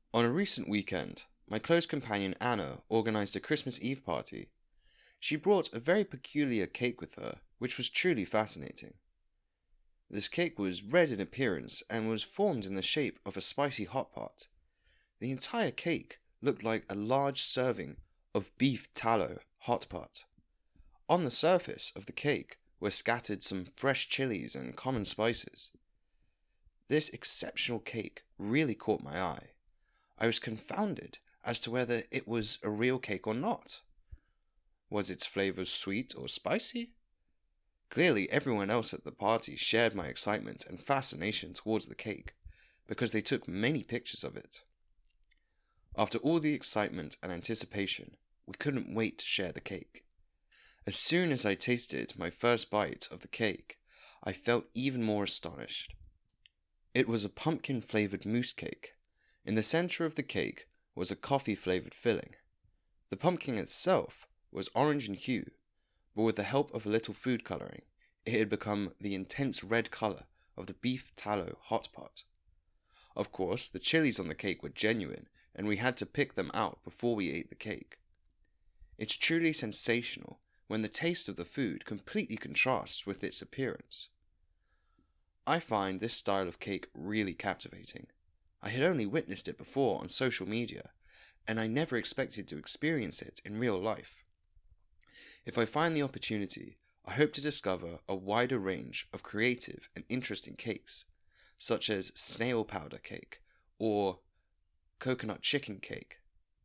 On a recent weekend, my close companion Anna organised a Christmas Eve party. She brought a very peculiar cake with her, which was truly fascinating. This cake was red in appearance and was formed in the shape of a spicy hot pot. The entire cake looked like a large serving of beef tallow hot pot. On the surface of the cake were scattered some fresh chilies and common spices. This exceptional cake really caught my eye. I was confounded as to whether it was a real cake or not. Was its flavour sweet or spicy? Clearly, everyone else at the party shared my excitement and fascination towards the cake, because they took many pictures of it. After all the excitement and anticipation, we couldn't wait to share the cake. As soon as I tasted my first bite of the cake, I felt even more astonished. It was a pumpkin-flavoured mousse cake. In the centre of the cake was a coffee-flavoured filling. The pumpkin itself was orange in hue, but with the help of a little food colouring, it had become the intense red colour of the beef tallow hot pot. Of course, the chilies on the cake were genuine, and we had to pick them out before we ate the cake. It's truly sensational when the taste of the food completely contrasts with its appearance. I find this style of cake really captivating. I had only witnessed it before on social media, and I never expected to experience it in real life. If I find the opportunity, I hope to discover a wider range of creative and interesting cakes, such as snail powder cake or coconut chicken cake.